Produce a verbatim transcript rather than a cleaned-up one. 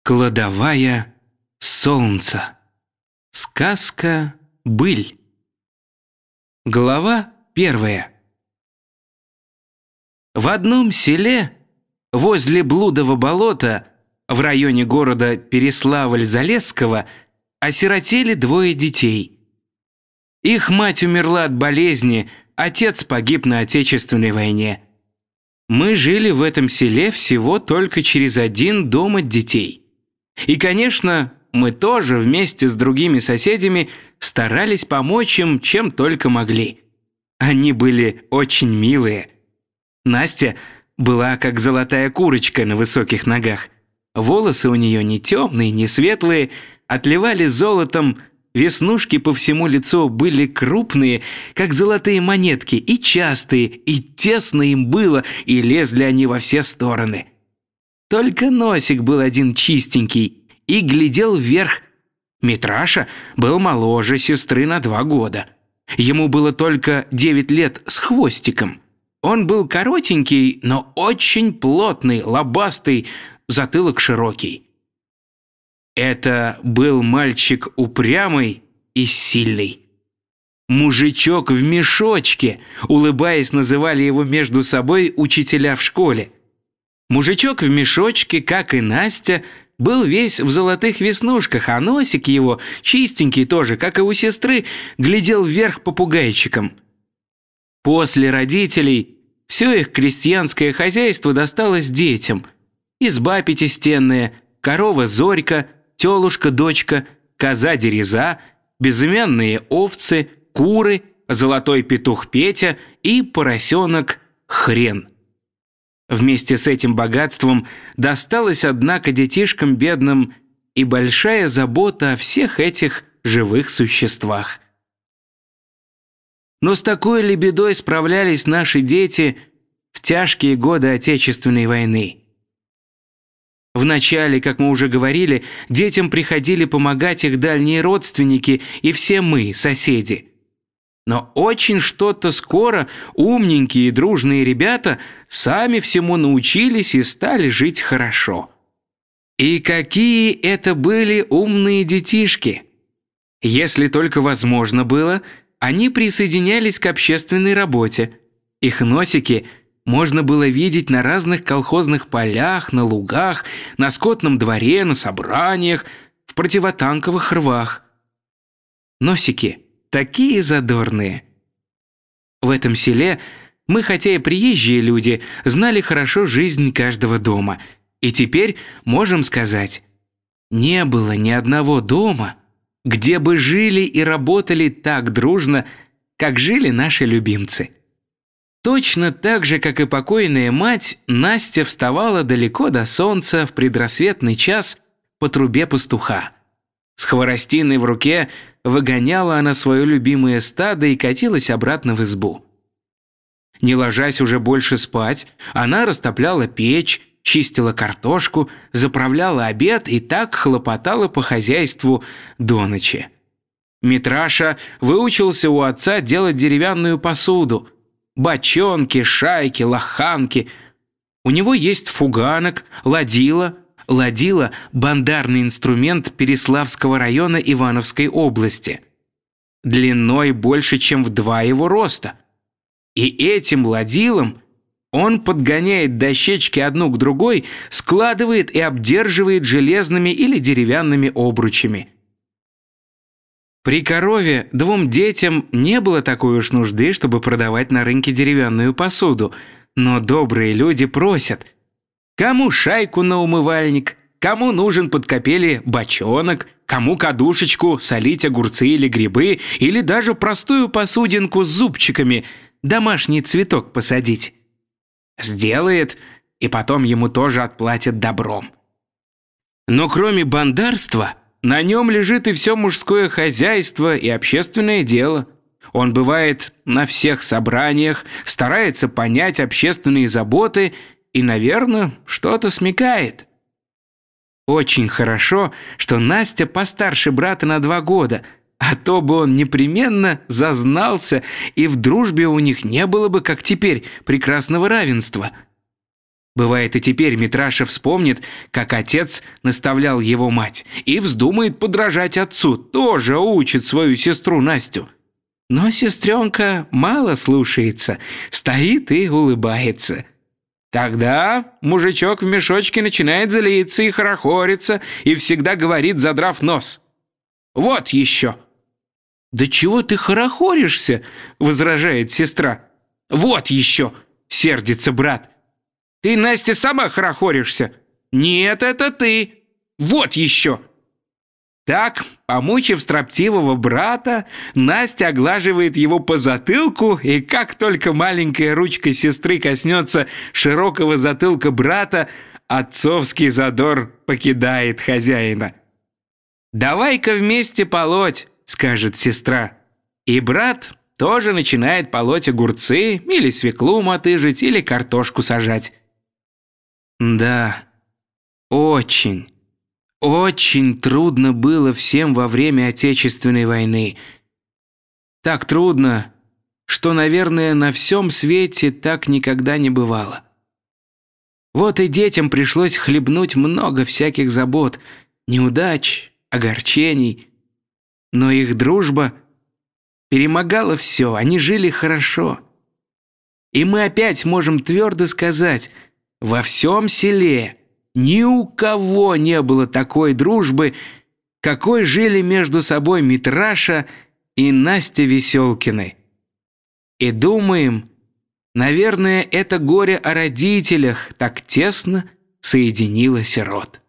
Кладовая солнца. Сказка «Быль». Глава первая. В одном селе возле Блудова болота в районе города Переславль-Залесского осиротели двое детей. Их мать умерла от болезни, отец погиб на Отечественной войне. Мы жили в этом селе всего только через один дом от детей. И, конечно, мы тоже вместе с другими соседями старались помочь им, чем только могли. Они были очень милые. Настя была как золотая курочка на высоких ногах. Волосы у нее не темные, не светлые, отливали золотом, веснушки по всему лицу были крупные, как золотые монетки, и частые, и тесно им было, и лезли они во все стороны. Только носик был один чистенький и глядел вверх. Митраша был моложе сестры на два года. Ему было только девять лет с хвостиком. Он был коротенький, но очень плотный, лобастый, затылок широкий. Это был мальчик упрямый и сильный. «Мужичок в мешочке», улыбаясь, называли его между собой учителя в школе. Мужичок в мешочке, как и Настя, был весь в золотых веснушках, а носик его, чистенький тоже, как и у сестры, глядел вверх попугайчиком. После родителей все их крестьянское хозяйство досталось детям. Изба пятистенная, корова Зорька, телушка-дочка, коза-дереза, безымянные овцы, куры, золотой петух Петя и поросенок Хрен. Вместе с этим богатством досталась, однако, детишкам бедным и большая забота о всех этих живых существах. Но с такой ли бедой справлялись наши дети в тяжкие годы Отечественной войны? Вначале, как мы уже говорили, детям приходили помогать их дальние родственники и все мы, соседи. Но очень что-то скоро умненькие и дружные ребята сами всему научились и стали жить хорошо. И какие это были умные детишки! Если только возможно было, они присоединялись к общественной работе. Их носики можно было видеть на разных колхозных полях, на лугах, на скотном дворе, на собраниях, в противотанковых рвах. Носики такие задорные. В этом селе мы, хотя и приезжие люди, знали хорошо жизнь каждого дома. И теперь можем сказать, не было ни одного дома, где бы жили и работали так дружно, как жили наши любимцы. Точно так же, как и покойная мать, Настя вставала далеко до солнца в предрассветный час по трубе пастуха. С хворостиной в руке выгоняла она свое любимое стадо и катилась обратно в избу. Не ложась уже больше спать, она растопляла печь, чистила картошку, заправляла обед и так хлопотала по хозяйству до ночи. Митраша выучился у отца делать деревянную посуду, бочонки, шайки, лоханки. У него есть фуганок, ладила. Ладила – бандарный инструмент Переславского района Ивановской области. Длиной больше, чем в два его роста. И этим ладилом он подгоняет дощечки одну к другой, складывает и обдерживает железными или деревянными обручами. При корове двум детям не было такой уж нужды, чтобы продавать на рынке деревянную посуду, но добрые люди просят – кому шайку на умывальник, кому нужен под капели бочонок, кому кадушечку солить огурцы или грибы, или даже простую посудинку с зубчиками, домашний цветок посадить. Сделает, и потом ему тоже отплатят добром. Но кроме бандарства, на нем лежит и все мужское хозяйство и общественное дело. Он бывает на всех собраниях, старается понять общественные заботы и, наверное, что-то смекает. Очень хорошо, что Настя постарше брата на два года, а то бы он непременно зазнался, и в дружбе у них не было бы, как теперь, прекрасного равенства. Бывает, и теперь Митраша вспомнит, как отец наставлял его мать, и вздумает подражать отцу, тоже учит свою сестру Настю. Но сестренка мало слушается, стоит и улыбается. Тогда мужичок в мешочке начинает злиться и хорохориться, и всегда говорит, задрав нос: «Вот еще!» «Да чего ты хорохоришься?» – возражает сестра. «Вот еще!» – сердится брат. «Ты, Настя, сама хорохоришься?» «Нет, это ты! Вот еще!» Так, помучив строптивого брата, Настя оглаживает его по затылку, и как только маленькая ручка сестры коснется широкого затылка брата, отцовский задор покидает хозяина. «Давай-ка вместе полоть», — скажет сестра. И брат тоже начинает полоть огурцы, или свеклу мотыжить, или картошку сажать. Да, очень, очень трудно было всем во время Отечественной войны. Так трудно, что, наверное, на всем свете так никогда не бывало. Вот и детям пришлось хлебнуть много всяких забот, неудач, огорчений. Но их дружба перемогала все, они жили хорошо. И мы опять можем твердо сказать, во всем селе ни у кого не было такой дружбы, какой жили между собой Митраша и Настя Веселкины. И думаем, наверное, это горе о родителях так тесно соединило сирот.